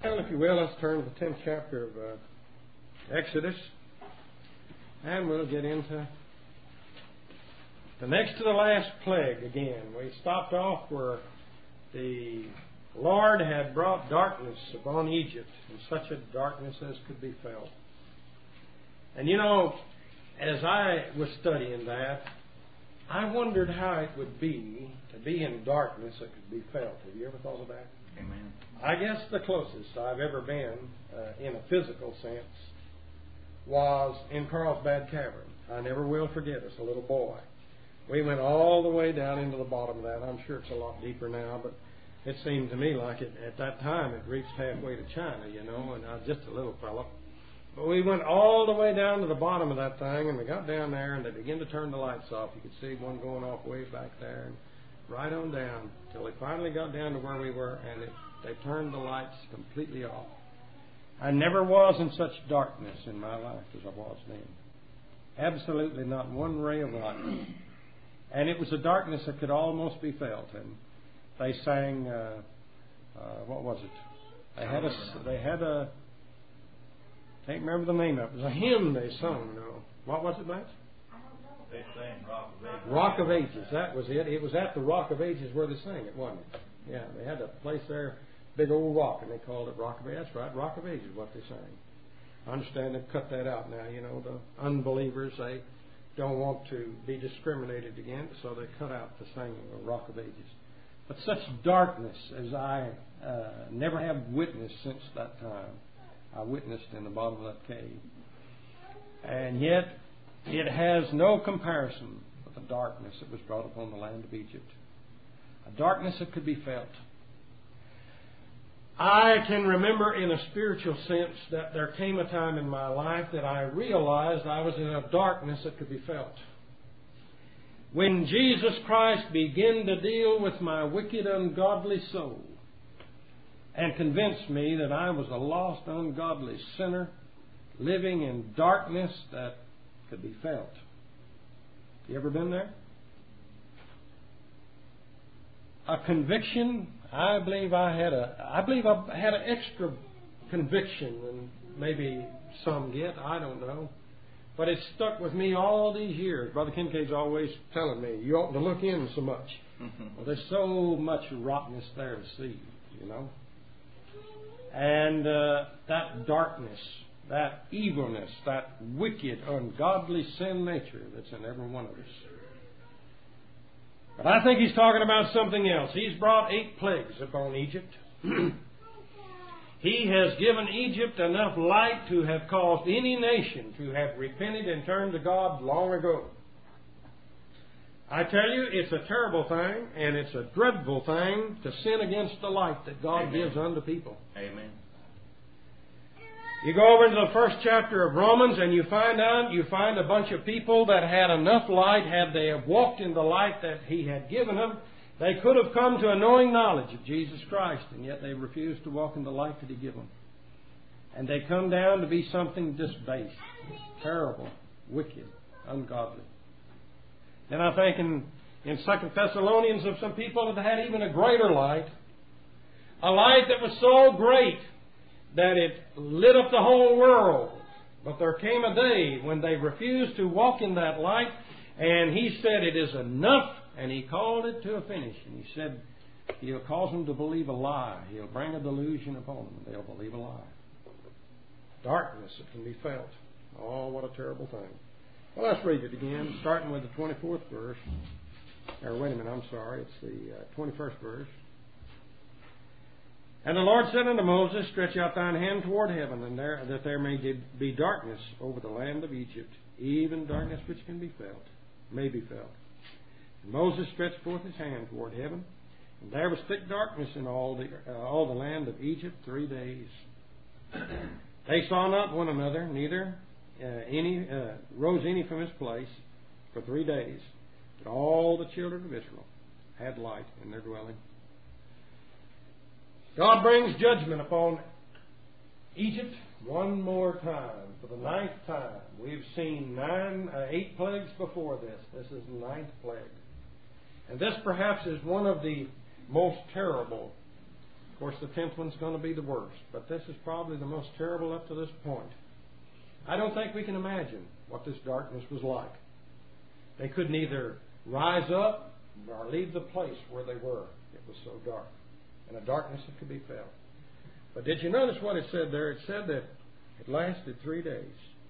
Well, if you will, let's turn to the 10th chapter of Exodus, and we'll get into the next to the last plague again. We stopped off where the Lord had brought darkness upon Egypt, and such a darkness as could be felt. And you know, as I was studying that, I wondered how it would be to be in darkness that could be felt. Have you ever thought of that? Amen. I guess the closest I've ever been in a physical sense was in Carlsbad Cavern. I never will forget it as a little boy. We went all the way down into the bottom of that. I'm sure it's a lot deeper now, but it seemed to me like it at that time it reached halfway to China, you know, and I was just a little fellow. But we went all the way down to the bottom of that thing, and we got down there, and they began to turn the lights off. You could see one going off way back there, and right on down, till they finally got down to where we were, and they turned the lights completely off. I never was in such darkness in my life as I was then. Absolutely not one ray of light. And it was a darkness that could almost be felt. And they sang, what was it? They had a, I can't remember the name of it. It was a hymn they sung, though. What was it, Matt? They sang Rock of Ages. Rock of Ages, that was it. It was at the Rock of Ages where they sang it, wasn't it? Yeah, they had a place there, big old rock, and they called it Rock of Ages. That's right, Rock of Ages is what they sang. I understand they've cut that out now. You know, the unbelievers, they don't want to be discriminated against, so they cut out the singing of Rock of Ages. But such darkness as I never have witnessed since that time. I witnessed in the bottom of that cave. And yet, it has no comparison with the darkness that was brought upon the land of Egypt. A darkness that could be felt. I can remember in a spiritual sense that there came a time in my life that I realized I was in a darkness that could be felt. When Jesus Christ began to deal with my wicked, ungodly soul and convinced me that I was a lost, ungodly sinner living in darkness that could be felt. You ever been there? A conviction. I believe I had an extra conviction than maybe some get. I don't know. But it stuck with me all these years. Brother Kincaid's always telling me, you oughtn't to look in so much. Well, there's so much rottenness there to see, you know. And that darkness, that evilness, that wicked, ungodly sin nature that's in every one of us. But I think he's talking about something else. He's brought 8 plagues upon Egypt. He has given Egypt enough light to have caused any nation to have repented and turned to God long ago. I tell you, it's a terrible thing, and it's a dreadful thing to sin against the light that God Amen. gives unto people. Amen. You go over into the first chapter of Romans and you find a bunch of people that had enough light. Had they have walked in the light that He had given them, they could have come to a knowing knowledge of Jesus Christ, and yet they refused to walk in the light that He gave them. And they come down to be something disbased, terrible, wicked, ungodly. Then I think in 2 Thessalonians of some people that had even a greater light, a light that was so great that it lit up the whole world. But there came a day when they refused to walk in that light, and He said it is enough, and He called it to a finish. And He said He'll cause them to believe a lie. He'll bring a delusion upon them, and they'll believe a lie. Darkness that can be felt. Oh, what a terrible thing. Well, let's read it again, starting with the 24th verse. Or wait a minute, I'm sorry. It's the 21st verse. And the Lord said unto Moses, stretch out thine hand toward heaven, and that there may be darkness over the land of Egypt, even darkness which can be felt, may be felt. And Moses stretched forth his hand toward heaven, and there was thick darkness in all the land of Egypt 3 days. They saw not one another, neither rose any from his place for 3 days. But all the children of Israel had light in their dwelling. God brings judgment upon Egypt one more time, for the 9th time. We've seen 8 plagues before this. This is the 9th plague. And this perhaps is one of the most terrible course, the 10th one's going to be the worst, but this is probably the most terrible up to this point. I don't think we can imagine what this darkness was like. They could neither rise up nor leave the place where they were. It was so dark, and a darkness that could be felt. But did you notice what it said there? It said that it lasted 3 days.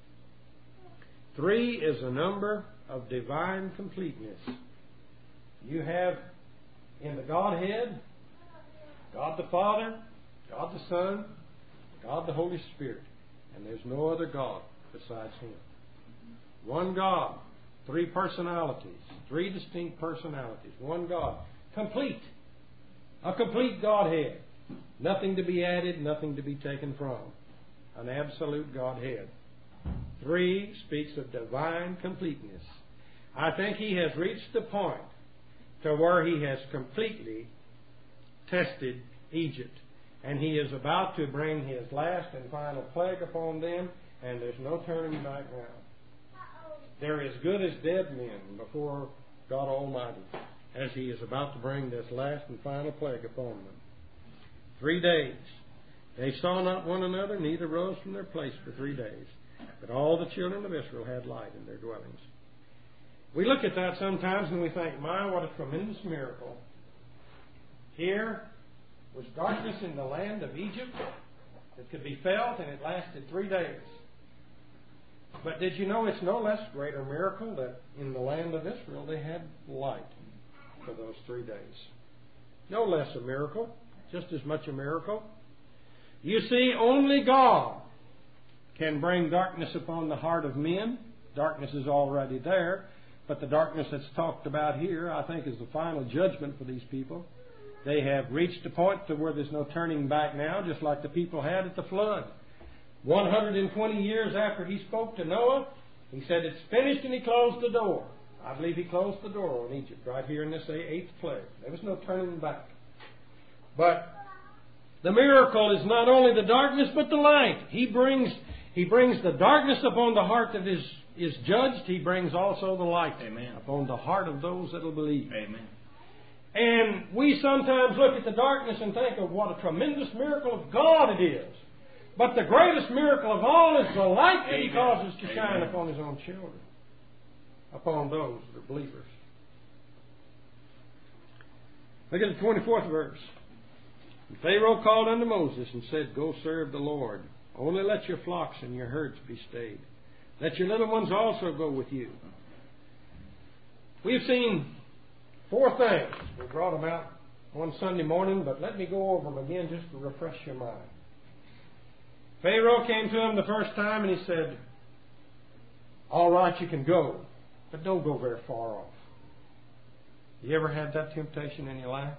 3 is a number of divine completeness. You have in the Godhead, God the Father, God the Son, God the Holy Spirit. And there's no other God besides Him. One God, 3 personalities, 3 distinct personalities. One God, complete. A complete Godhead. Nothing to be added, nothing to be taken from. An absolute Godhead. 3 speaks of divine completeness. I think He has reached the point to where He has completely tested Egypt. And He is about to bring His last and final plague upon them, and there's no turning back now. They're as good as dead men before God Almighty, as He is about to bring this last and final plague upon them. 3 days. They saw not one another, neither rose from their place for 3 days. But all the children of Israel had light in their dwellings. We look at that sometimes and we think, my, what a tremendous miracle. Here was darkness in the land of Egypt that could be felt, and it lasted 3 days. But did you know it's no less greater miracle that in the land of Israel they had light for those 3 days? No less a miracle, just as much a miracle. You see, only God can bring darkness upon the heart of men. Darkness is already there, but the darkness that's talked about here, I think, is the final judgment for these people. They have reached a point to where there's no turning back now, just like the people had at the flood. 120 years after He spoke to Noah, He said, it's finished, and He closed the door. I believe He closed the door on Egypt right here in this 8th plague. There was no turning back. But the miracle is not only the darkness, but the light. He brings the darkness upon the heart that is judged. He brings also the light. Amen. Upon the heart of those that will believe. Amen. And we sometimes look at the darkness and think of what a tremendous miracle of God it is. But the greatest miracle of all is the light that He causes to shine upon His own children, upon those that are believers. Look at the 24th verse. And Pharaoh called unto Moses and said, go serve the Lord. Only let your flocks and your herds be stayed. Let your little ones also go with you. We've seen 4 things. We brought them out one Sunday morning, but let me go over them again just to refresh your mind. Pharaoh came to him the first time and he said, all right, you can go, but don't go very far off. You ever had that temptation in your life?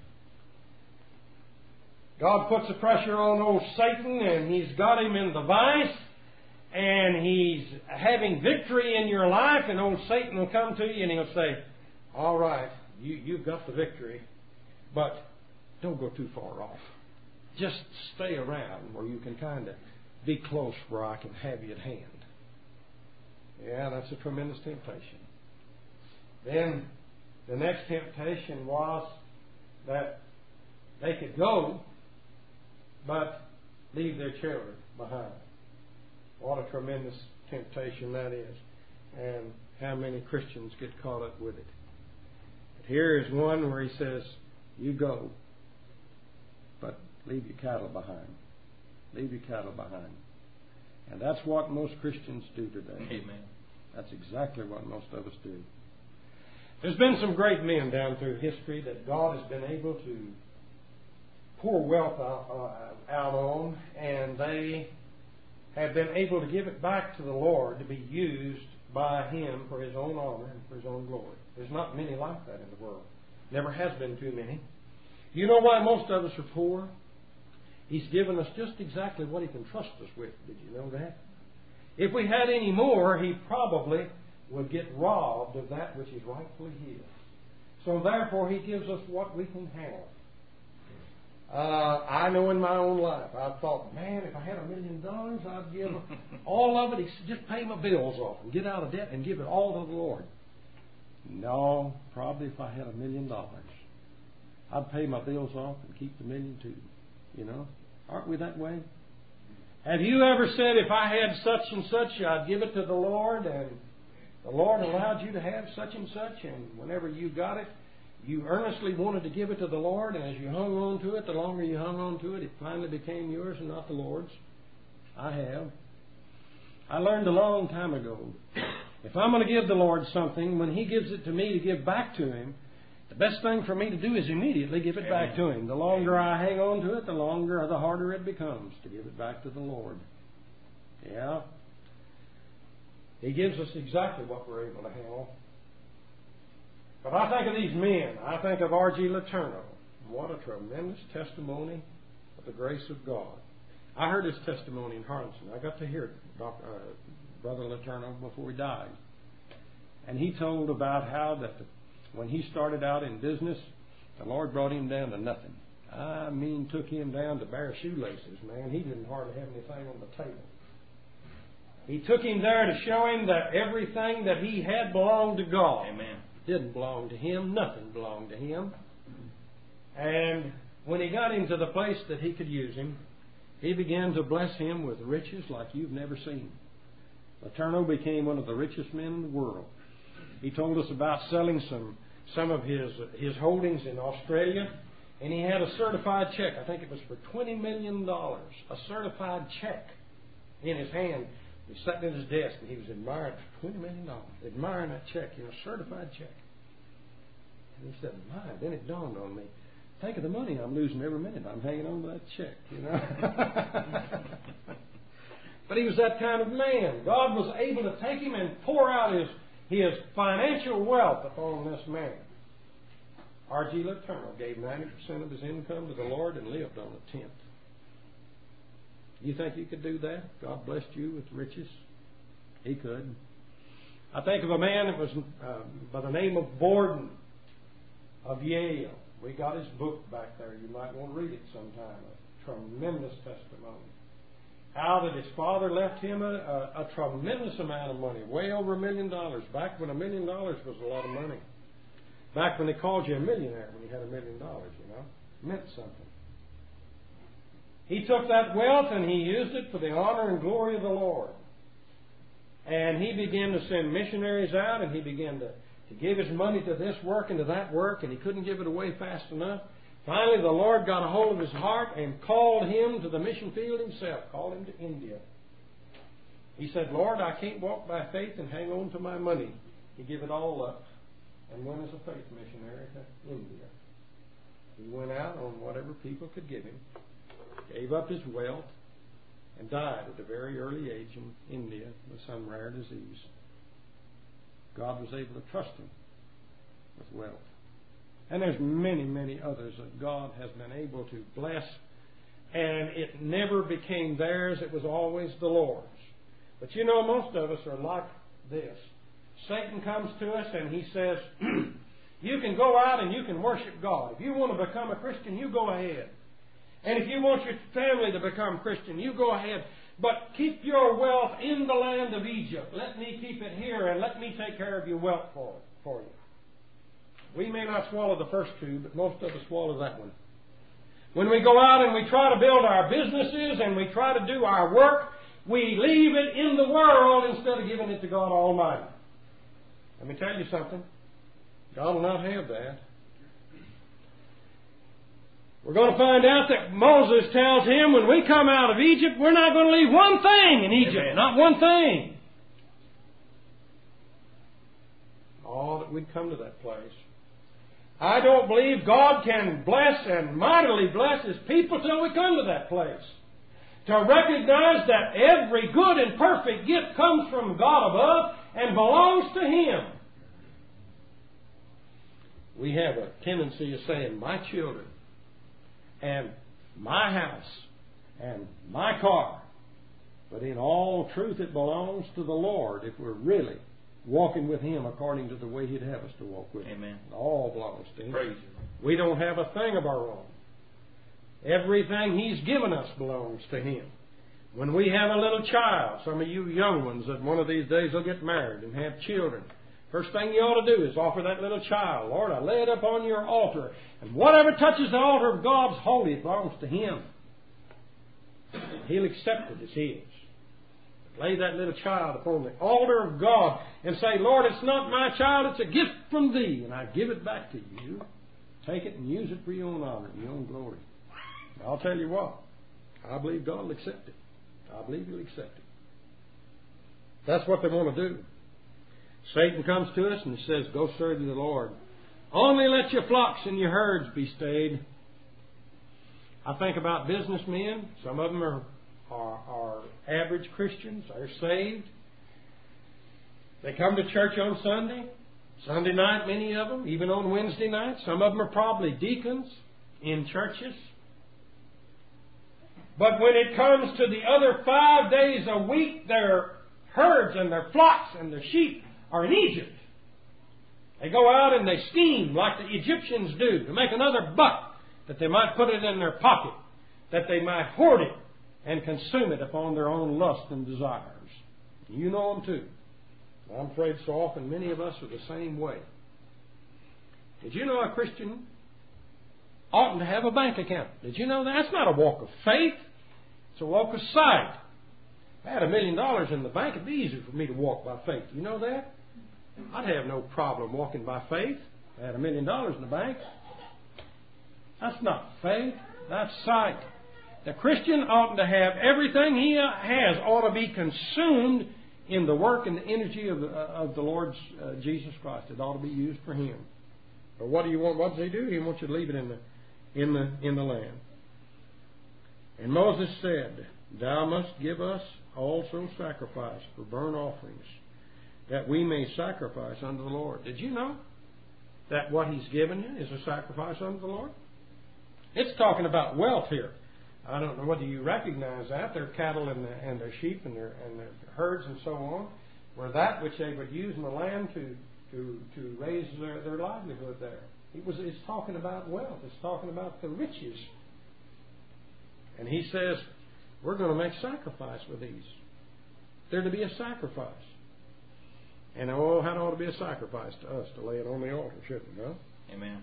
God puts the pressure on old Satan, and he's got him in the vice, and he's having victory in your life, and old Satan will come to you and he'll say, all right, you've got the victory, but don't go too far off. Just stay around where you can kind of be close where I can have you at hand. Yeah, that's a tremendous temptation. Then the next temptation was that they could go, but leave their children behind. What a tremendous temptation that is. And how many Christians get caught up with it. But here is one where he says, you go, but leave your cattle behind. Leave your cattle behind. And that's what most Christians do today. Amen. That's exactly what most of us do. There's been some great men down through history that God has been able to pour wealth out on, and they have been able to give it back to the Lord to be used by Him for His own honor and for His own glory. There's not many like that in the world. Never has been too many. You know why most of us are poor? He's given us just exactly what He can trust us with. Did you know that? If we had any more, He probably would get robbed of that which is rightfully His. So therefore, He gives us what we can handle. I know in my own life, I've thought, man, if I had $1 million, I'd give all of it, just pay my bills off and get out of debt and give it all to the Lord. No, probably if I had $1 million, I'd pay my bills off and keep the $1 million too. You know, aren't we that way? Have you ever said, if I had such and such, I'd give it to the Lord, and the Lord allowed you to have such and such, and whenever you got it, you earnestly wanted to give it to the Lord, and as you hung on to it, the longer you hung on to it, it finally became yours and not the Lord's? I have. I learned a long time ago, if I'm going to give the Lord something, when He gives it to me to give back to Him, the best thing for me to do is immediately give it back to Him. The longer I hang on to it, the harder it becomes to give it back to the Lord. Yeah. He gives us exactly what we're able to handle. But I think of these men. I think of R.G. Letourneau. What a tremendous testimony of the grace of God. I heard his testimony in Harlingen. I got to hear Brother Letourneau before he died. And he told about how that when he started out in business, the Lord brought him down to nothing. I mean, took him down to bare shoelaces, man. He didn't hardly have anything on the table. He took him there to show him that everything that he had belonged to God. Amen. Didn't belong to him. Nothing belonged to him. And when he got him to the place that he could use him, he began to bless him with riches like you've never seen. Letourneau became one of the richest men in the world. He told us about selling some of his holdings in Australia, and he had a certified check. I think it was for $20 million. A certified check in his hand. He sat at his desk and he was admiring $20 million. Admiring that check, certified check. And he said, my, then it dawned on me. Think of the money I'm losing every minute. I'm hanging on to that check, But he was that kind of man. God was able to take him and pour out his financial wealth upon this man. R.G. Letourneau gave 90% of his income to the Lord and lived on a tenth. You think you could do that? God blessed you with riches? He could. I think of a man that was by the name of Borden of Yale. We got his book back there. You might want to read it sometime. A tremendous testimony. How that his father left him a tremendous amount of money, way over $1 million, back when $1 million was a lot of money. Back when they called you a millionaire when you had $1 million, meant something. He took that wealth and he used it for the honor and glory of the Lord. And he began to send missionaries out, and he began to give his money to this work and to that work, and he couldn't give it away fast enough. Finally, the Lord got a hold of his heart and called him to the mission field himself, called him to India. He said, Lord, I can't walk by faith and hang on to my money. He gave it all up and went as a faith missionary to India. He went out on whatever people could give him, gave up his wealth, and died at a very early age in India with some rare disease. God was able to trust him with wealth. And there's many, many others that God has been able to bless, and it never became theirs. It was always the Lord's. But most of us are like this. Satan comes to us and he says, you can go out and you can worship God. If you want to become a Christian, you go ahead. And if you want your family to become Christian, you go ahead. But keep your wealth in the land of Egypt. Let me keep it here, and let me take care of your wealth for you. We may not swallow the first two, but most of us swallow that one. When we go out and we try to build our businesses and we try to do our work, we leave it in the world instead of giving it to God Almighty. Let me tell you something. God will not have that. We're going to find out that Moses tells him when we come out of Egypt, we're not going to leave one thing in Egypt. Amen. Not one thing. Oh, that we'd come to that place. I don't believe God can bless and mightily bless His people till we come to that place. To recognize that every good and perfect gift comes from God above and belongs to Him. We have a tendency of saying, my children, and my house, and my car. But in all truth, it belongs to the Lord if we're really walking with Him according to the way He'd have us to walk with Him. Amen. It all belongs to Him. Praise you. We don't have a thing of our own. Everything He's given us belongs to Him. When we have a little child, some of you young ones that one of these days will get married and have children, first thing you ought to do is offer that little child, Lord, I lay it up on your altar. And whatever touches the altar of God's holy, it belongs to Him. He'll accept it as His. Lay that little child upon the altar of God and say, Lord, it's not my child, it's a gift from Thee, and I give it back to You. Take it and use it for Your own honor and Your own glory. And I'll tell you what, I believe God will accept it. I believe He'll accept it. That's what they want to do. Satan comes to us and he says, go serve the Lord. Only let your flocks and your herds be stayed. I think about businessmen. Some of them are average Christians. They're saved. They come to church on Sunday. Sunday night, many of them, even on Wednesday night. Some of them are probably deacons in churches. But when it comes to the other 5 days a week, their herds and their flocks and their sheep are in Egypt. They go out and they scheme like the Egyptians do to make another buck, that they might put it in their pocket, that they might hoard it and consume it upon their own lust and desires. You know them too. I'm afraid so often many of us are the same way. Did you know a Christian oughtn't to have a bank account? Did you know that? That's not a walk of faith. It's a walk of sight. If I had $1 million in the bank, it'd be easier for me to walk by faith. You know that? I'd have no problem walking by faith. If I had $1 million in the bank. That's not faith. That's sight. The Christian oughtn't to have everything he has ought to be consumed in the work and the energy of the Lord Jesus Christ. It ought to be used for Him. But what do you want? What does He do? He wants you to leave it in the land. And Moses said, Thou must give us also sacrifice for burnt offerings, that we may sacrifice unto the Lord. Did you know that what He's given you is a sacrifice unto the Lord? It's talking about wealth here. I don't know whether you recognize that. Their cattle and their sheep and their herds and so on were that which they would use in the land to raise their livelihood there. It's talking about wealth. It's talking about the riches. And He says, we're going to make sacrifice with these. They're to be a sacrifice. And oh, how it ought to be a sacrifice to us to lay it on the altar, shouldn't it? No? Amen.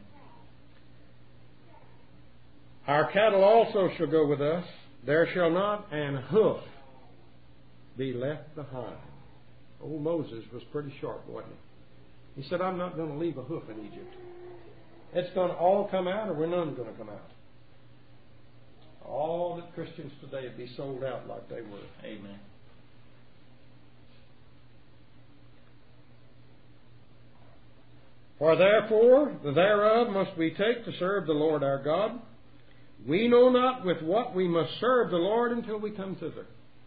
Our cattle also shall go with us. There shall not an hoof be left behind. Old Moses was pretty sharp, wasn't he? He said, I'm not going to leave a hoof in Egypt. It's going to all come out, or we're none going to come out. All the Christians today would be sold out like they were. Amen. For therefore, thereof must we take to serve the Lord our God. We know not with what we must serve the Lord until we come thither.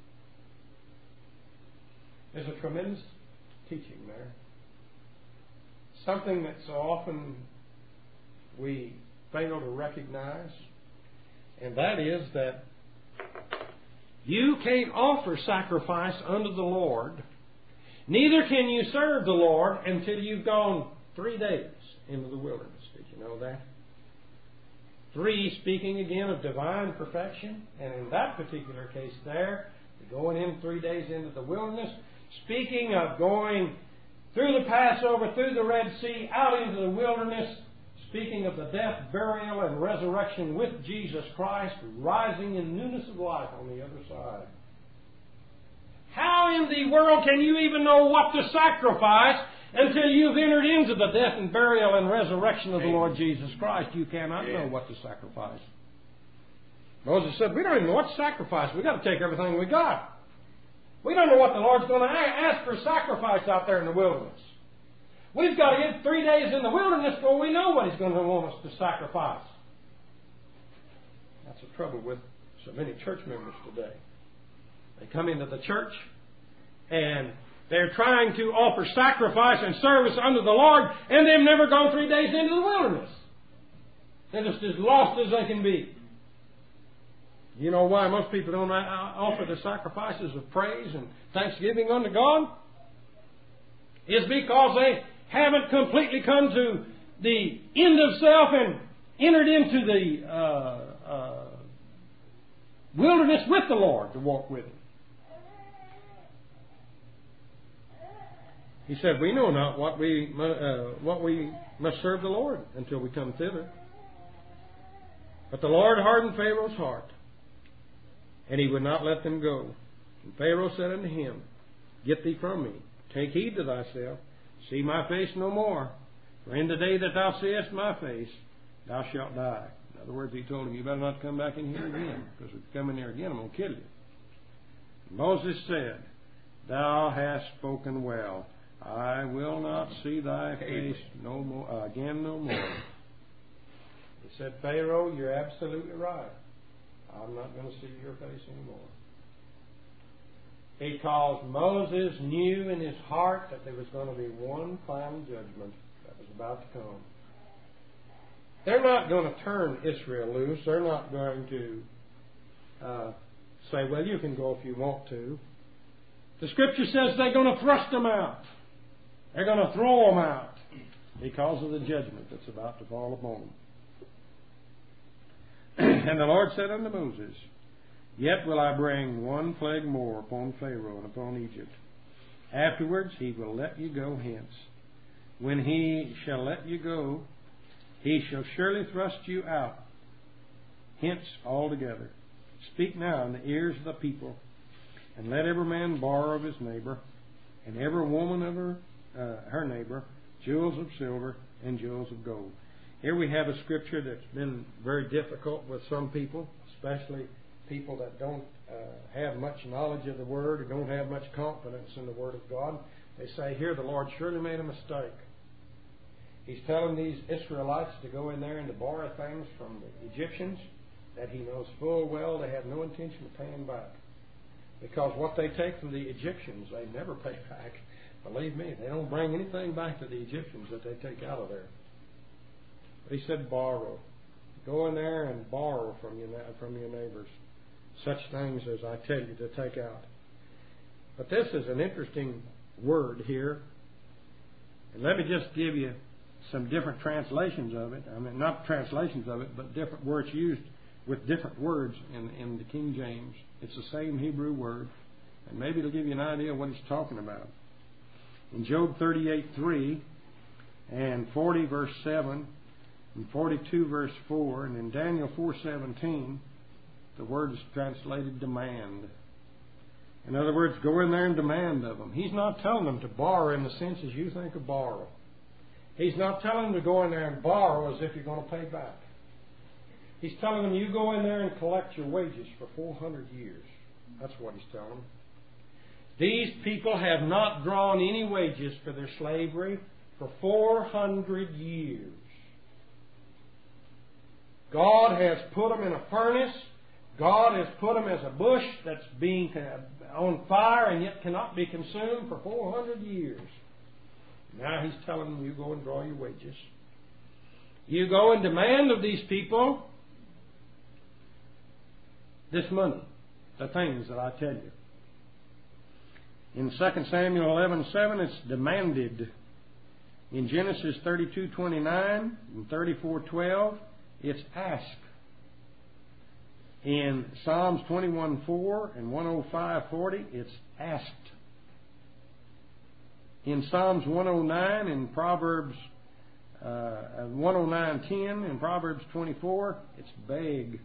There's a tremendous teaching there. Something that so often we fail to recognize, and that is that you can't offer sacrifice unto the Lord, neither can you serve the Lord until you've gone 3 days into the wilderness. Did you know that? 3, speaking again of divine perfection, and in that particular case there, going in 3 days into the wilderness, speaking of going through the Passover, through the Red Sea, out into the wilderness, speaking of the death, burial, and resurrection with Jesus Christ, rising in newness of life on the other side. How in the world can you even know what to sacrifice until you've entered into the death and burial and resurrection of the Lord Jesus Christ? You cannot know what to sacrifice. Moses said, we don't even know what to sacrifice. We've got to take everything we got. We don't know what the Lord's going to ask for sacrifice out there in the wilderness. We've got to get 3 days in the wilderness before we know what He's going to want us to sacrifice. That's the trouble with so many church members today. They come into the church and they're trying to offer sacrifice and service unto the Lord, and they've never gone 3 days into the wilderness. They're just as lost as they can be. You know why most people don't offer the sacrifices of praise and thanksgiving unto God? It's because they haven't completely come to the end of self and entered into the wilderness with the Lord to walk with Him. He said, we know not what we must serve the Lord until we come thither. But the Lord hardened Pharaoh's heart, And he would not let them go. And Pharaoh said unto him, Get thee from me, take heed to thyself, see my face no more. For in the day that thou seest my face, thou shalt die. In other words, he told him, You better not come back in here again, because if you come in there again, I'm going to kill you. And Moses said, Thou hast spoken well. I will not see thy face no more. He said, Pharaoh, you're absolutely right. I'm not going to see your face anymore. Because Moses knew in his heart that there was going to be one final judgment that was about to come. They're not going to turn Israel loose. They're not going to say, well, you can go if you want to. The Scripture says they're going to thrust them out. They're going to throw them out because of the judgment that's about to fall upon them. And the Lord said unto Moses, Yet will I bring one plague more upon Pharaoh and upon Egypt. Afterwards he will let you go hence. When he shall let you go, he shall surely thrust you out hence altogether. Speak now in the ears of the people, and let every man borrow of his neighbor, and every woman of her neighbor, jewels of silver and jewels of gold. Here we have a scripture that's been very difficult with some people, especially people that don't have much knowledge of the Word or don't have much confidence in the Word of God. They say, here the Lord surely made a mistake. He's telling these Israelites to go in there and to borrow things from the Egyptians that he knows full well they have no intention of paying back. Because what they take from the Egyptians, they never pay back. Believe me, they don't bring anything back to the Egyptians that they take out of there. But he said borrow. Go in there and borrow from your neighbors such things as I tell you to take out. But this is an interesting word here. And let me just give you some different translations of it. I mean, not translations of it, but different words used with different words in the King James. It's the same Hebrew word. And maybe it'll give you an idea of what he's talking about. In Job 38:3 and 40 verse 7 and 42 verse 4 and in Daniel 4:17, the word is translated demand. In other words, go in there and demand of them. He's not telling them to borrow in the sense as you think of borrow. He's not telling them to go in there and borrow as if you're going to pay back. He's telling them you go in there and collect your wages for 400 years. That's what he's telling them. These people have not drawn any wages for their slavery for 400 years. God has put them in a furnace. God has put them as a bush that's being on fire and yet cannot be consumed for 400 years. Now he's telling them, you go and draw your wages. You go and demand of these people this money, the things that I tell you. In 2 Samuel 11:7, it's demanded. In Genesis 32:29 and 34:12, it's asked. In Psalms 21:4 and 105:40, it's asked. In Psalms 109 and Proverbs 109:10 and Proverbs 24, it's beg.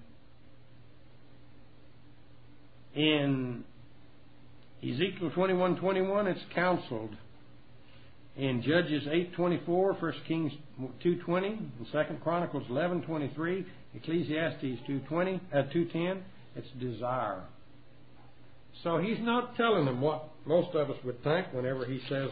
In Ezekiel 21:21, it's counseled. In Judges 8:24, 1 Kings 2:20, and 2 Chronicles 11:23, Ecclesiastes 2:10, it's desire. So he's not telling them what most of us would think whenever he says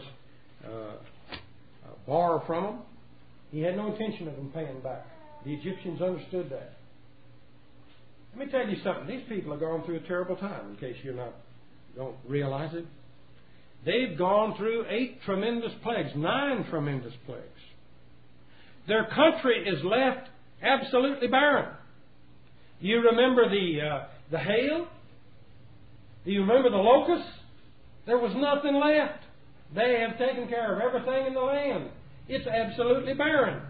borrow from them. He had no intention of them paying back. The Egyptians understood that. Let me tell you something. These people have gone through a terrible time, in case you don't realize it. They've gone through 8 tremendous plagues, 9 tremendous plagues. Their country is left absolutely barren. You remember the hail? Do you remember the locusts? There was nothing left. They have taken care of everything in the land. It's absolutely barren.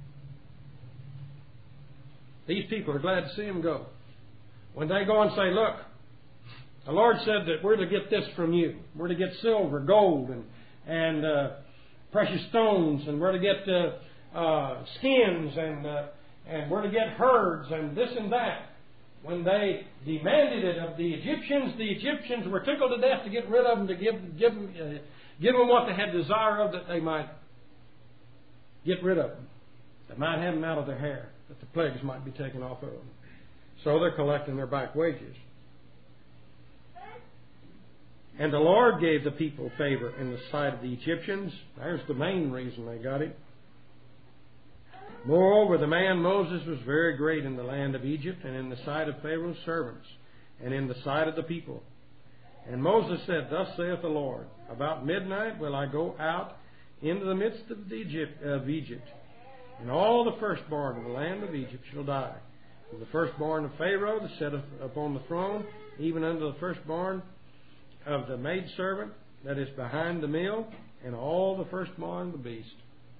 These people are glad to see them go. When they go and say, look, the Lord said that we're to get this from you. We're to get silver, gold, and precious stones, and we're to get skins, and we're to get herds, and this and that. when they demanded it of the Egyptians were tickled to death to get rid of them, to give them what they had desire of, that they might get rid of them. They might have them out of their hair, that the plagues might be taken off of them. So they're collecting their back wages. And the Lord gave the people favor in the sight of the Egyptians. There's the main reason they got it. Moreover, the man Moses was very great in the land of Egypt, and in the sight of Pharaoh's servants, and in the sight of the people. And Moses said, Thus saith the Lord, About midnight will I go out into the midst of Egypt, and all the firstborn of the land of Egypt shall die. From the firstborn of Pharaoh that sitteth upon the throne, even unto the firstborn of the maidservant that is behind the mill, and all the firstborn of the beast.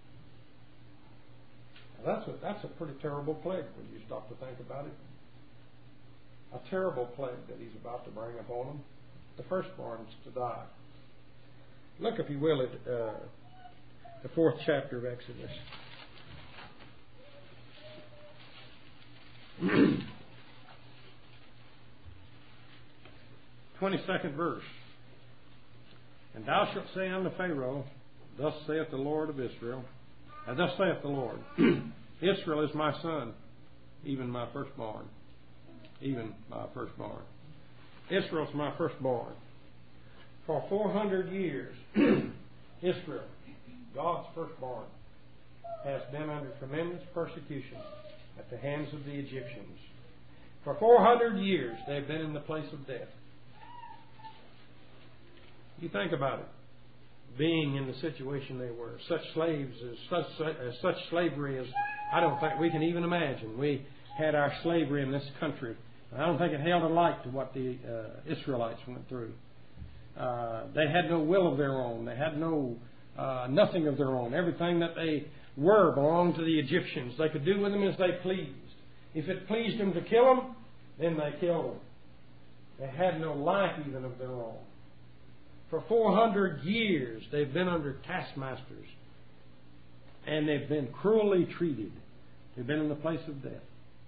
Now that's a pretty terrible plague when you stop to think about it. A terrible plague that he's about to bring upon them. The firstborns to die. Look, if you will, at the 4th chapter of Exodus. 22nd verse. And thou shalt say unto Pharaoh, Thus saith the Lord of Israel, and thus saith the Lord, Israel is my son, even my firstborn. Even my firstborn. Israel's my firstborn. For 400 years, Israel, God's firstborn, has been under tremendous persecution at the hands of the Egyptians. For 400 years, they've been in the place of death. You think about it. Being in the situation they were, such slaves, such slavery as I don't think we can even imagine. We had our slavery in this country. I don't think it held a light to what the Israelites went through. They had no will of their own. They had nothing of their own. Everything that they were belonged to the Egyptians. They could do with them as they pleased. If it pleased them to kill them, then they killed them. They had no life even of their own. For 400 years, they've been under taskmasters. And they've been cruelly treated. They've been in the place of death.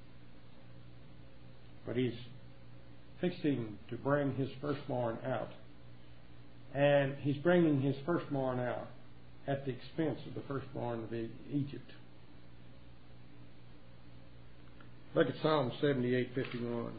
But he's fixing to bring his firstborn out. And he's bringing his firstborn out at the expense of the firstborn of Egypt. Look at Psalm 78:51.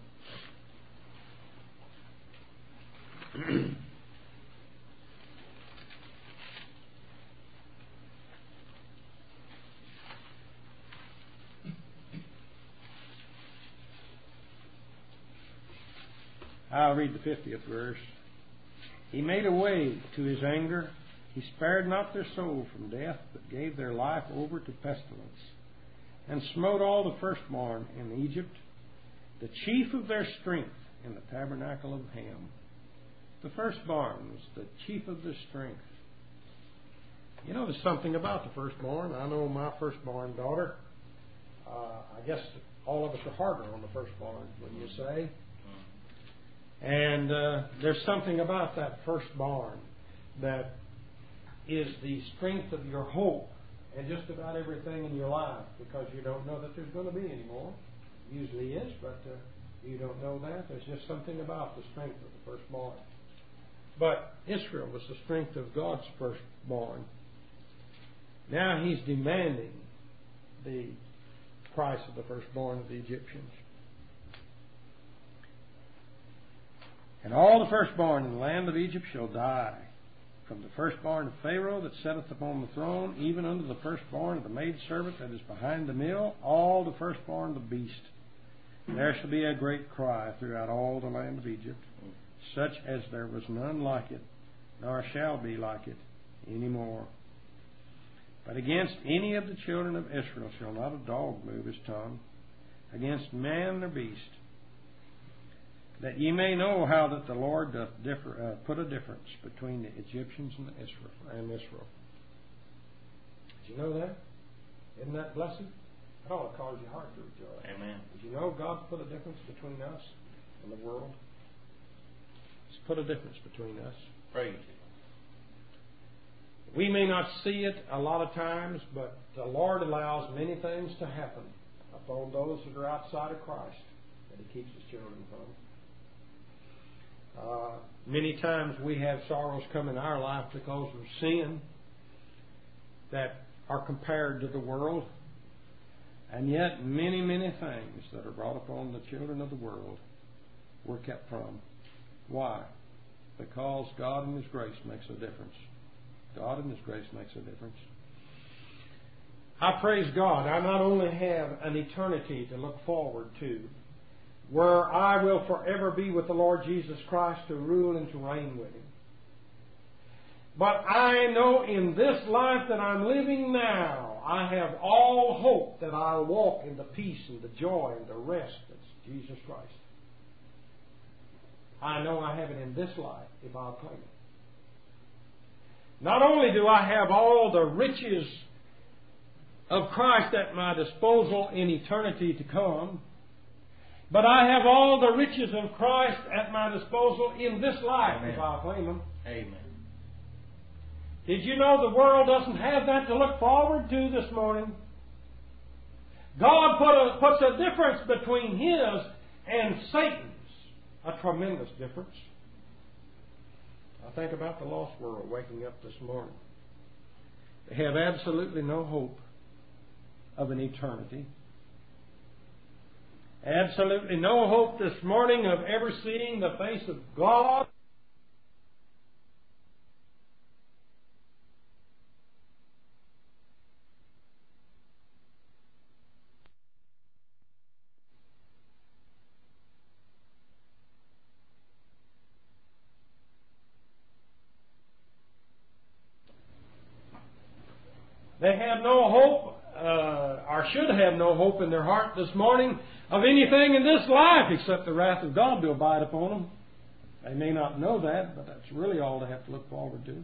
I'll read the 50th verse. He made a way to his anger. He spared not their soul from death, but gave their life over to pestilence, and smote all the firstborn in Egypt, the chief of their strength in the tabernacle of Ham. The firstborn was the chief of their strength. You know, there's something about the firstborn. I know my firstborn daughter. I guess all of us are harder on the firstborn, wouldn't you say? And there's something about that firstborn that is the strength of your hope and just about everything in your life, because you don't know that there's going to be any more. Usually is, but you don't know that. There's just something about the strength of the firstborn. But Israel was the strength of God's firstborn. Now he's demanding the price of the firstborn of the Egyptians. And all the firstborn in the land of Egypt shall die, from the firstborn of Pharaoh that sitteth upon the throne, even unto the firstborn of the maidservant that is behind the mill, all the firstborn of the beast. There shall be a great cry throughout all the land of Egypt, such as there was none like it, nor shall be like it any more. But against any of the children of Israel shall not a dog move his tongue, against man or beast, that ye may know how that the Lord doth put a difference between the Egyptians and Israel. Did you know that? Isn't that blessed? That ought to cause your heart to rejoice. Amen. Did you know God put a difference between us and the world? He's put a difference between us. Praise you. We may not see it a lot of times, but the Lord allows many things to happen upon those that are outside of Christ. that He keeps His children from. Many times we have sorrows come in our life because of sin that are compared to the world. And yet many, many things that are brought upon the children of the world we're kept from. Why? Because God in His grace makes a difference. God in His grace makes a difference. I praise God. I not only have an eternity to look forward to, where I will forever be with the Lord Jesus Christ to rule and to reign with Him, but I know in this life that I'm living now, I have all hope that I'll walk in the peace and the joy and the rest that's Jesus Christ. I know I have it in this life if I'll claim it. Not only do I have all the riches of Christ at my disposal in eternity to come, but I have all the riches of Christ at my disposal in this life. Amen. If I'll claim them. Amen. Did you know the world doesn't have that to look forward to this morning? God puts a difference between His and Satan's. A tremendous difference. I think about the lost world waking up this morning. They have absolutely no hope of an eternity. Absolutely no hope this morning of ever seeing the face of God. They have no hope, or should have no hope in their heart this morning of anything in this life except the wrath of God to abide upon them. They may not know that, but that's really all they have to look forward to.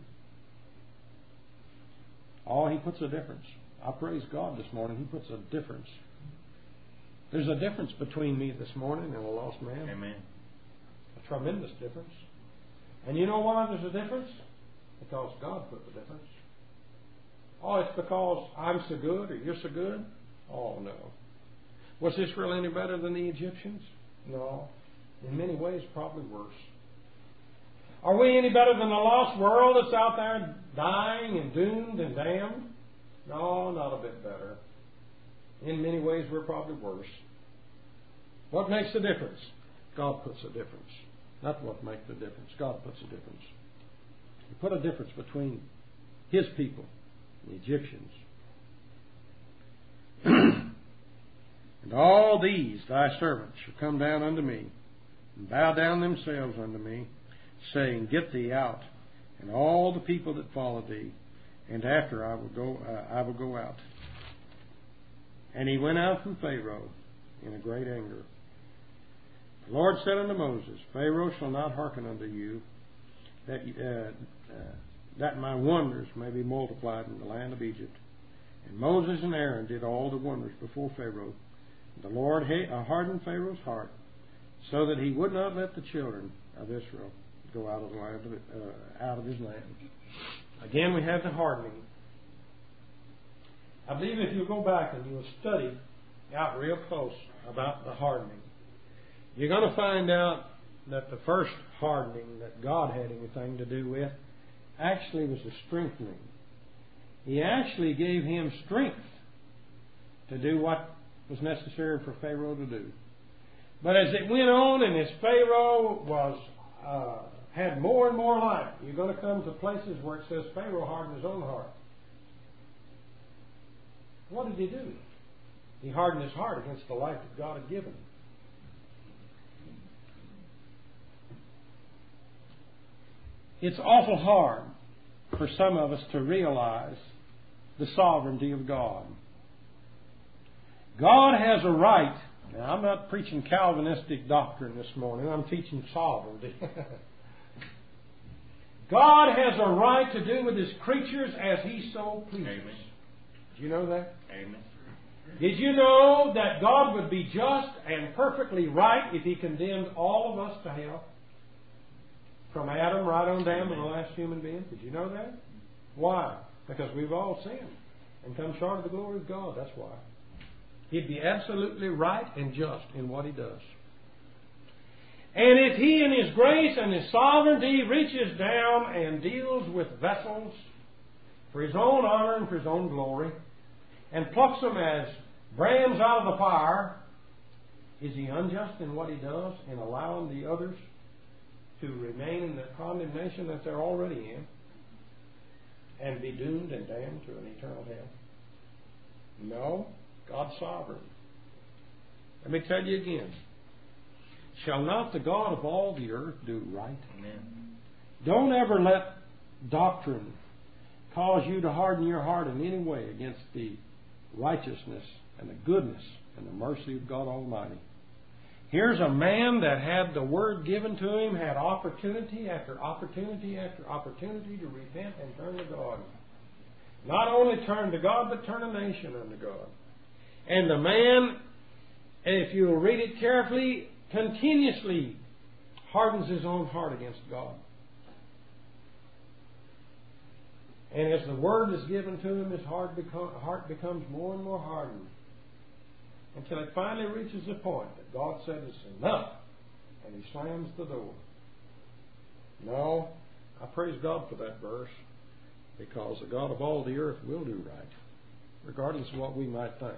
Oh, He puts a difference. I praise God this morning. He puts a difference. There's a difference between me this morning and a lost man. Amen. A tremendous difference. And you know why there's a difference? Because God put the difference. Oh, it's because I'm so good or you're so good? Oh, no. Was Israel any better than the Egyptians? No. In many ways, probably worse. Are we any better than the lost world that's out there dying and doomed and damned? No, not a bit better. In many ways, we're probably worse. What makes the difference? God puts a difference. Not what makes the difference. God puts a difference. He put a difference between His people, the Egyptians. And all these thy servants shall come down unto me, and bow down themselves unto me, saying, Get thee out, and all the people that follow thee, and after I will go out. And he went out from Pharaoh in a great anger. The Lord said unto Moses, Pharaoh shall not hearken unto you, that my wonders may be multiplied in the land of Egypt. And Moses and Aaron did all the wonders before Pharaoh. The Lord hardened Pharaoh's heart, so that he would not let the children of Israel go out of the land out of his land. Again, we have the hardening. I believe if you go back and you'll study out real close about the hardening, you're going to find out that the first hardening that God had anything to do with actually was a strengthening. He actually gave him strength to do what was necessary for Pharaoh to do. But as it went on and as Pharaoh had more and more life, you're going to come to places where it says Pharaoh hardened his own heart. What did he do? He hardened his heart against the life that God had given him. It's awful hard for some of us to realize the sovereignty of God. God has a right. Now, I'm not preaching Calvinistic doctrine this morning. I'm teaching sovereignty. God has a right to do with His creatures as He so pleases. Amen. Did you know that? Amen. Did you know that God would be just and perfectly right if He condemned all of us to hell? From Adam right on down to the last human being. Did you know that? Why? Because we've all sinned and come short of the glory of God. That's why. He'd be absolutely right and just in what He does. And if He in His grace and His sovereignty reaches down and deals with vessels for His own honor and for His own glory, and plucks them as brands out of the fire, is He unjust in what He does in allowing the others to remain in the condemnation that they're already in and be doomed and damned to an eternal hell? No, God's sovereign. Let me tell you again. Shall not the God of all the earth do right? Amen. Don't ever let doctrine cause you to harden your heart in any way against the righteousness and the goodness and the mercy of God Almighty. Here's a man that had the Word given to him, had opportunity after opportunity after opportunity to repent and turn to God. Not only turn to God, but turn a nation unto God. And the man, if you will read it carefully, continuously hardens his own heart against God. And as the Word is given to him, his heart becomes more and more hardened, until it finally reaches the point that God said it's enough, and He slams the door. No, I praise God for that verse, because the God of all the earth will do right, regardless of what we might think.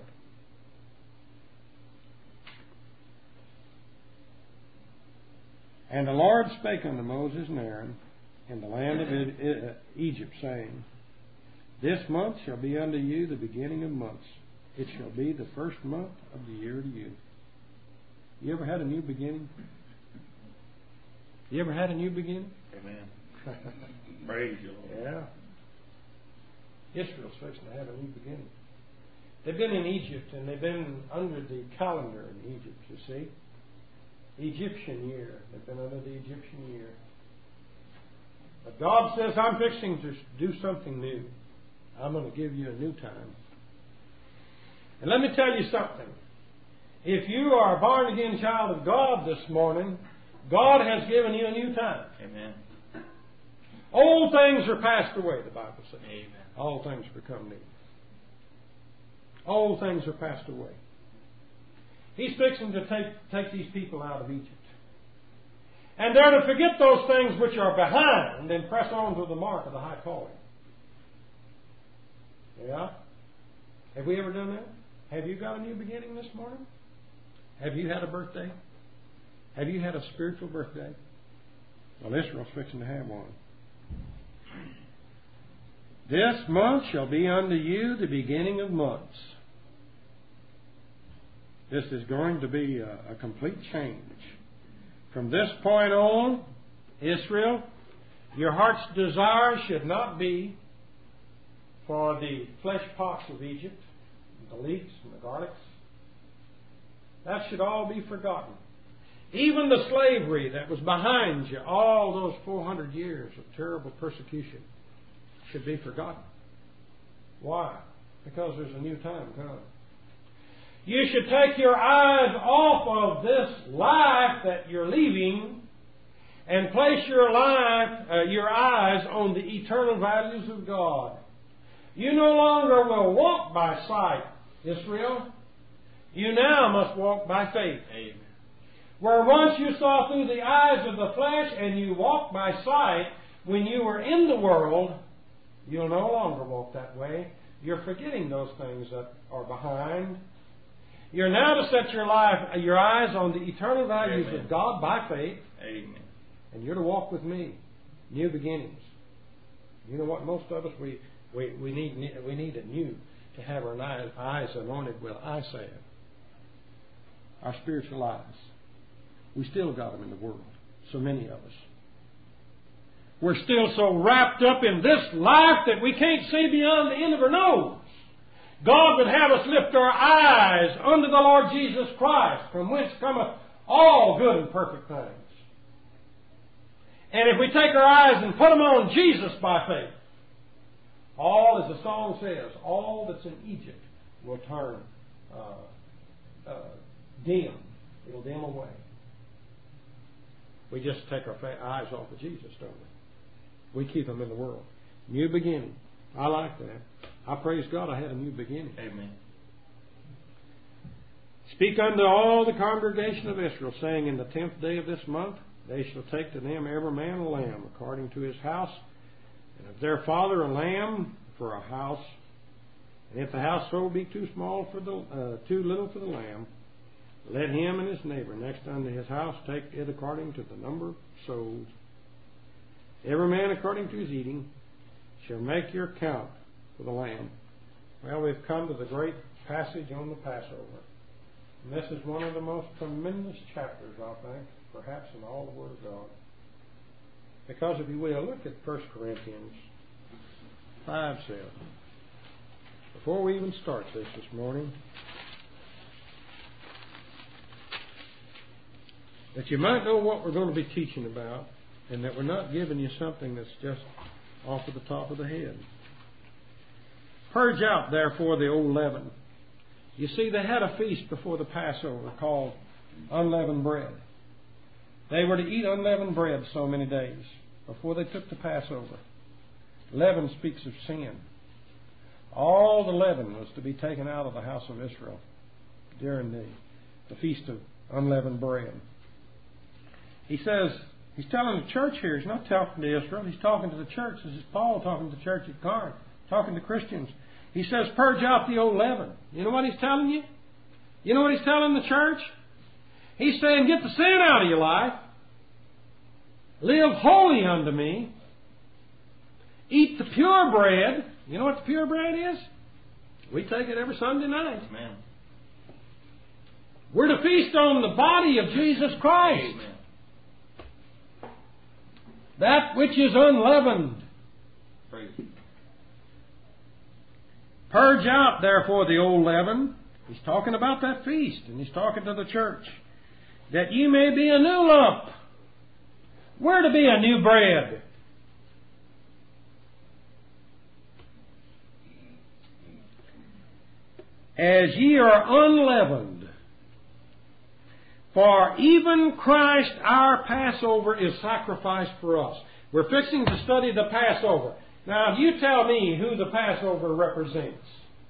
And the Lord spake unto Moses and Aaron in the land of Egypt, saying, This month shall be unto you the beginning of months. It shall be the first month of the year to you. You ever had a new beginning? You ever had a new beginning? Amen. Praise you, Lord. Yeah. Israel's fixing to have a new beginning. They've been in Egypt, and they've been under the calendar in Egypt, you see. Egyptian year. They've been under the Egyptian year. But God says, I'm fixing to do something new. I'm going to give you a new time. And let me tell you something. If you are a born-again child of God this morning, God has given you a new time. Amen. Old things are passed away, the Bible says. Amen. All things become new. Old things are passed away. He's fixing to take these people out of Egypt. And they're to forget those things which are behind and press on to the mark of the high calling. Yeah? Have we ever done that? Have you got a new beginning this morning? Have you had a birthday? Have you had a spiritual birthday? Well, Israel's fixing to have one. This month shall be unto you the beginning of months. This is going to be a complete change. From this point on, Israel, your heart's desire should not be for the flesh pots of Egypt, the leeks and the garlics. That should all be forgotten. Even the slavery that was behind you, all those 400 years of terrible persecution, should be forgotten. Why? Because there's a new time coming. You should take your eyes off of this life that you're leaving and place your eyes on the eternal values of God. You no longer will walk by sight, Israel. You now must walk by faith. Amen. Where once you saw through the eyes of the flesh and you walked by sight when you were in the world, you'll no longer walk that way. You're forgetting those things that are behind. You're now to set your eyes on the eternal values Amen. of God by faith. Amen. And you're to walk with me. New beginnings. You know what? Most of us, we need it new to have our eyes anointed with eye salve. Our spiritual eyes. We still got them in the world. So many of us. We're still so wrapped up in this life that we can't see beyond the end of our nose. God would have us lift our eyes unto the Lord Jesus Christ, from whence cometh all good and perfect things. And if we take our eyes and put them on Jesus by faith, all, as the song says, all that's in Egypt will turn dim. It'll dim away. We just take our eyes off of Jesus, don't we? We keep them in the world. New beginning. I like that. I praise God I had a new beginning. Amen. Speak unto all the congregation of Israel, saying, In the 10th day of this month they shall take to them every man a lamb according to his house, and of their father a lamb for a house. And if the household be too little for the lamb, let him and his neighbor next unto his house take it according to the number of souls. Every man according to his eating shall make your count for the lamb. Well, we've come to the great passage on the Passover. And this is one of the most tremendous chapters, I think, perhaps in all the Word of God. Because if you will, look at 1 Corinthians 5:7. Before we even start this morning, that you might know what we're going to be teaching about, and that we're not giving you something that's just off of the top of the head. Purge out, therefore, the old leaven. You see, they had a feast before the Passover called unleavened bread. They were to eat unleavened bread so many days before they took the Passover. Leaven speaks of sin. All the leaven was to be taken out of the house of Israel during the Feast of Unleavened Bread. He says, he's telling the church here, he's not talking to Israel, he's talking to the church. This is Paul talking to the church at Corinth, talking to Christians. He says, purge out the old leaven. You know what he's telling you? You know what he's telling the church? He's saying, get the sin out of your life. Live holy unto me. Eat the pure bread. You know what the pure bread is? We take it every Sunday night. Amen. We're to feast on the body of Jesus Christ. Amen. That which is unleavened. Praise you. Purge out, therefore, the old leaven. He's talking about that feast, and he's talking to the church. That ye may be a new lump. We're to be a new bread. As ye are unleavened. For even Christ our Passover is sacrificed for us. We're fixing to study the Passover. Now, if you tell me who the Passover represents.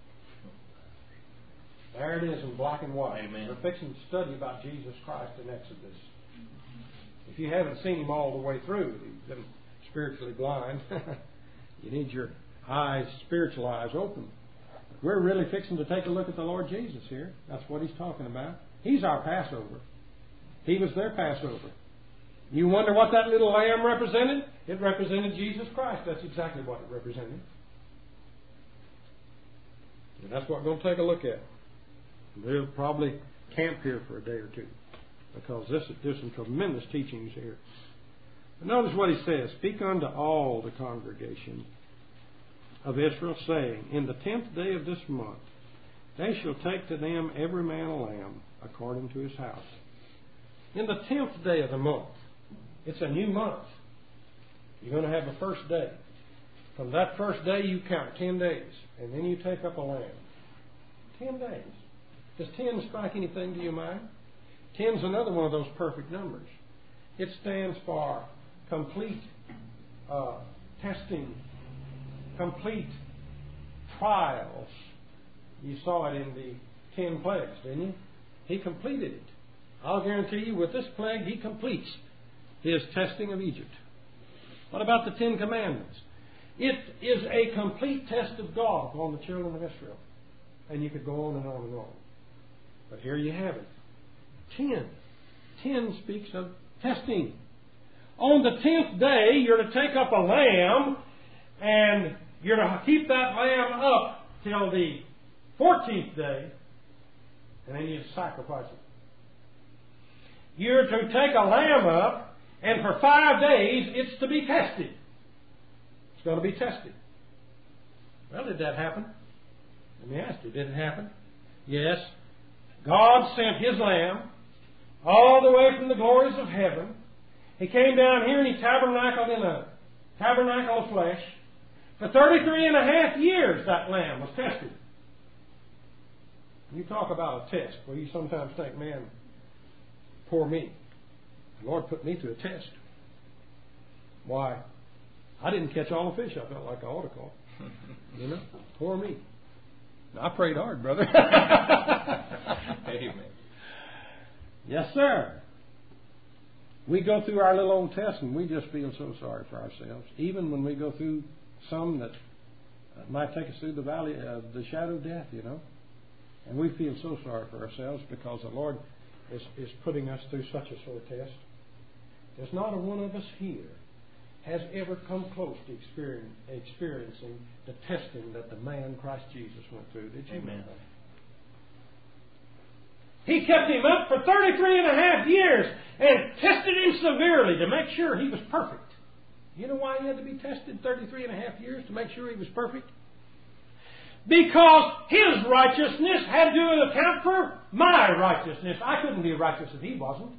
There it is in black and white. Amen. We're fixing to study about Jesus Christ in Exodus. If you haven't seen him all the way through, you've been spiritually blind. You need your eyes, spiritual eyes open. We're really fixing to take a look at the Lord Jesus here. That's what he's talking about. He's our Passover. He was their Passover. You wonder what that little lamb represented? It represented Jesus Christ. That's exactly what it represented. And that's what we're going to take a look at. We'll probably camp here for a day or two, because there's some tremendous teachings here. But notice what he says. Speak unto all the congregation of Israel, saying, In the 10th day of this month they shall take to them every man a lamb according to his house. In the 10th day of the month. It's a new month. You're going to have a first day. From that first day you count 10 days. And then you take up a lamb. 10 days. Does 10 strike anything to your mind? 10's another one of those perfect numbers. It stands for complete testing, complete trials. You saw it in the 10 plagues, didn't you? He completed it. I'll guarantee you with this plague he completes his testing of Egypt. What about the 10 Commandments? It is a complete test of God upon the children of Israel. And you could go on and on and on. But here you have it. 10. 10 speaks of testing. On the 10th day, you're to take up a lamb, and you're to keep that lamb up till the 14th day, and then you sacrifice it. You're to take a lamb up, and for 5 days, it's to be tested. It's going to be tested. Well, did that happen? Let me ask you, did it happen? Yes. God sent His Lamb all the way from the glories of heaven. He came down here and He tabernacled in a tabernacle of flesh. For 33 and a half years, that Lamb was tested. You talk about a test where you sometimes think, man, poor me. The Lord put me to a test. Why? I didn't catch all the fish I felt like I ought to caught. Poor me. I prayed hard, brother. Amen. Yes, sir. We go through our little Old Testament, we just feel so sorry for ourselves. Even when we go through some that might take us through the valley of the shadow of death, you know. And we feel so sorry for ourselves because the Lord is putting us through such a sore test. There's not a one of us here has ever come close to experiencing the testing that the man Christ Jesus went through. Did you? Amen. He kept him up for 33 and a half years and tested him severely to make sure he was perfect. You know why he had to be tested 33 and a half years to make sure he was perfect? Because his righteousness had to account for my righteousness. I couldn't be righteous if he wasn't.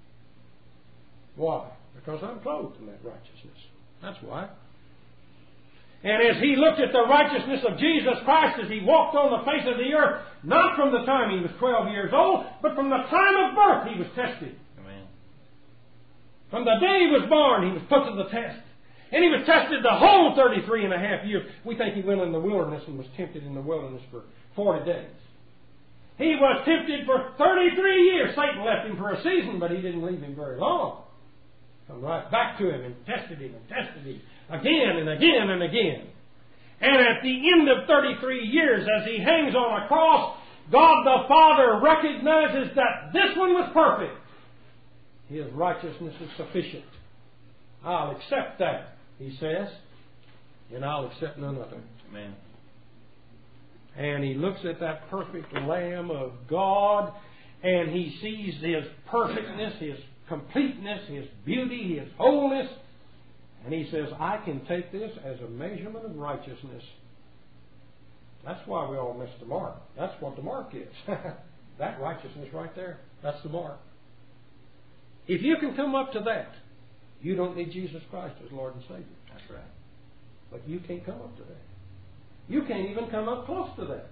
Why? Because I'm clothed in that righteousness. That's why. And as he looked at the righteousness of Jesus Christ as he walked on the face of the earth, not from the time he was 12 years old, but from the time of birth he was tested. Amen. From the day he was born, he was put to the test. And he was tested the whole 33 and a half years. We think he went in the wilderness and was tempted in the wilderness for 40 days. He was tempted for 33 years. Satan left him for a season, but he didn't leave him very long. Come right back to him and tested him again and again and again. And at the end of 33 years, as he hangs on a cross, God the Father recognizes that this one was perfect. His righteousness is sufficient. I'll accept that, he says, and I'll accept none other. Amen. And he looks at that perfect Lamb of God, and he sees His perfectness, His completeness, His beauty, His wholeness, and he says, I can take this as a measurement of righteousness. That's why we all miss the mark. That's what the mark is. That righteousness right there, that's the mark. If you can come up to that, you don't need Jesus Christ as Lord and Savior. That's right. But you can't come up to that. You can't even come up close to that.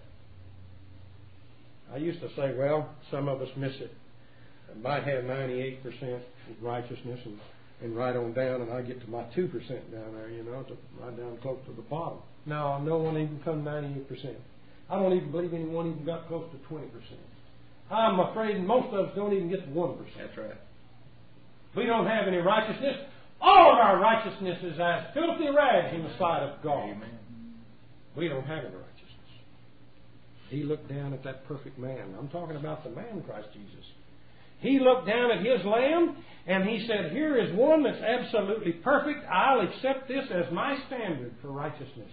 I used to say, well, some of us miss it. I might have 98% righteousness and right on down, and I get to my 2% down there, you know, right down close to the bottom. No one even come 98%. I don't even believe anyone even got close to 20%. I'm afraid most of us don't even get to 1%. That's right. We don't have any righteousness. All of our righteousness is as filthy rags in the sight of God. Amen. We don't have any righteousness. He looked down at that perfect man. I'm talking about the man Christ Jesus. He looked down at His Lamb and He said, here is one that's absolutely perfect. I'll accept this as my standard for righteousness.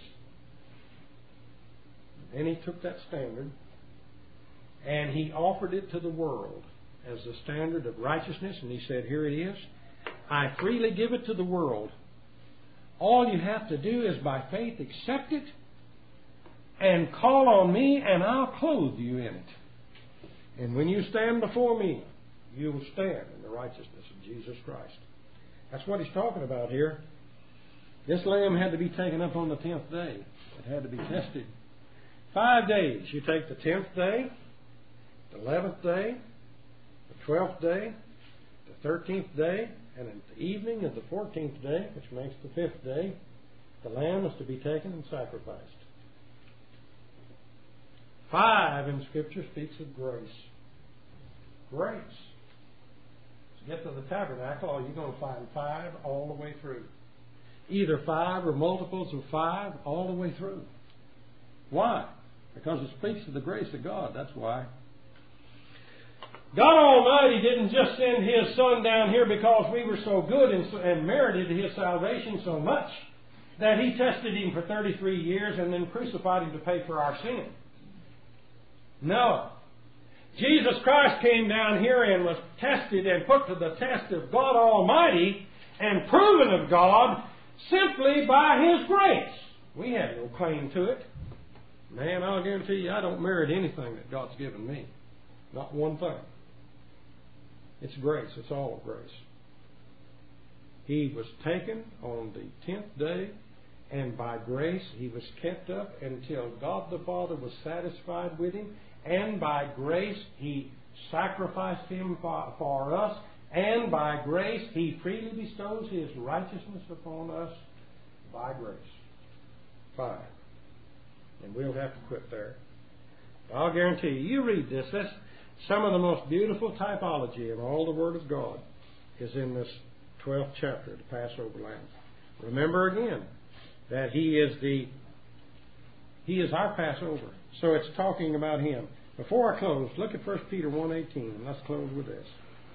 And He took that standard and He offered it to the world as the standard of righteousness, and He said, here it is. I freely give it to the world. All you have to do is by faith accept it and call on me, and I'll clothe you in it. And when you stand before me, you will stand in the righteousness of Jesus Christ. That's what He's talking about here. This lamb had to be taken up on the 10th day. It had to be tested. 5 days. You take the 10th day, the 11th day, the 12th day, the 13th day, and at the evening of the 14th day, which makes the 5th day, the lamb is to be taken and sacrificed. 5 in Scripture speaks of grace. Grace. To get to the tabernacle, you're going to find 5 all the way through. Either 5 or multiples of 5 all the way through. Why? Because it speaks of the grace of God. That's why. God Almighty didn't just send His Son down here because we were so good and merited His salvation so much that He tested Him for 33 years and then crucified Him to pay for our sin. No. Jesus Christ came down here and was tested and put to the test of God Almighty and proven of God simply by His grace. We had no claim to it. Man, I'll guarantee you I don't merit anything that God's given me. Not one thing. It's grace. It's all grace. He was taken on the 10th day, and by grace He was kept up until God the Father was satisfied with Him, and by grace He sacrificed Him for us, and by grace He freely bestows His righteousness upon us by grace. 5. And we'll have to quit there. I'll guarantee you, you read this. Some of the most beautiful typology of all the Word of God is in this 12th chapter of the Passover Lamb. Remember again that He is our Passover. So it's talking about Him. Before I close, look at 1 Peter 1:18, and let's close with this.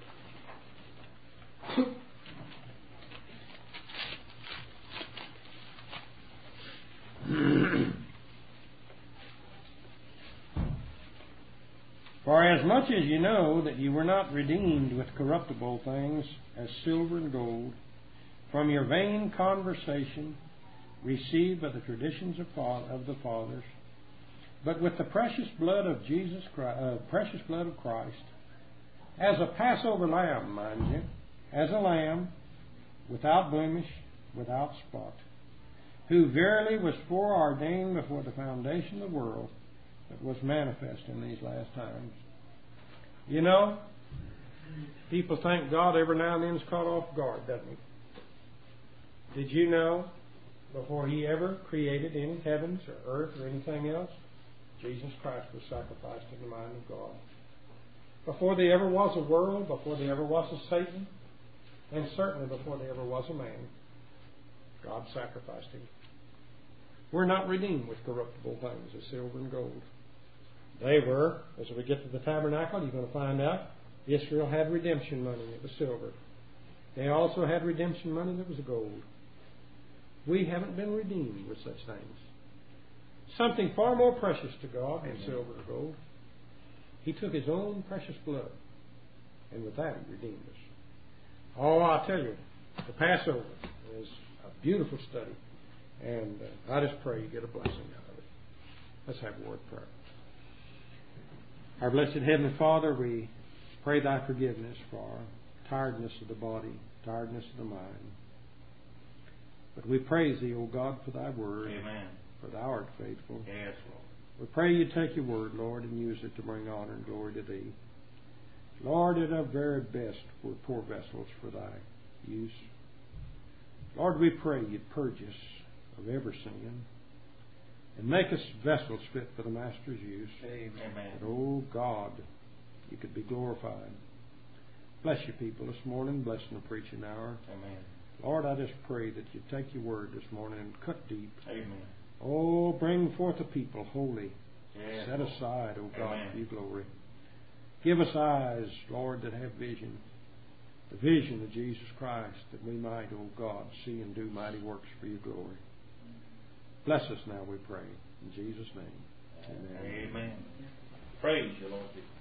For as much as you know that you were not redeemed with corruptible things as silver and gold from your vain conversation received by the traditions of the fathers, but with the precious blood of Christ, as a Passover lamb, mind you, as a lamb without blemish, without spot, who verily was foreordained before the foundation of the world, but was manifest in these last times. You know, people think God every now and then is caught off guard, doesn't He? Did you know, before He ever created any heavens or earth or anything else, Jesus Christ was sacrificed in the mind of God? Before there ever was a world, before there ever was a Satan, and certainly before there ever was a man, God sacrificed Him. We're not redeemed with corruptible things as silver and gold. They were, as we get to the tabernacle, you're going to find out, Israel had redemption money that was silver. They also had redemption money that was gold. We haven't been redeemed with such things. Something far more precious to God than silver or gold. He took His own precious blood, and with that He redeemed us. Oh, I tell you, the Passover is a beautiful study, and I just pray you get a blessing out of it. Let's have a word of prayer. Our blessed Heavenly Father, we pray Thy forgiveness for our tiredness of the body, tiredness of the mind. But we praise Thee, O God, for Thy word. Amen. For Thou art faithful. Yes, Lord. We pray You take Your word, Lord, and use it to bring honor and glory to Thee. Lord, at our very best, we're poor vessels for Thy use. Lord, we pray You'd purge us of every sin and make us vessels fit for the Master's use. Amen. That, oh God, You could be glorified. Bless Your people this morning. Bless in the preaching hour. Amen. Lord, I just pray that You take Your word this morning and cut deep. Amen. Oh, bring forth a people holy. Yes, Set Lord. aside, oh God, Amen. for Your glory. Give us eyes, Lord, that have vision. The vision of Jesus Christ, that we might, oh God, see and do mighty works for Your glory. Bless us now, we pray. In Jesus' name. Amen. Amen. Praise You, Lord.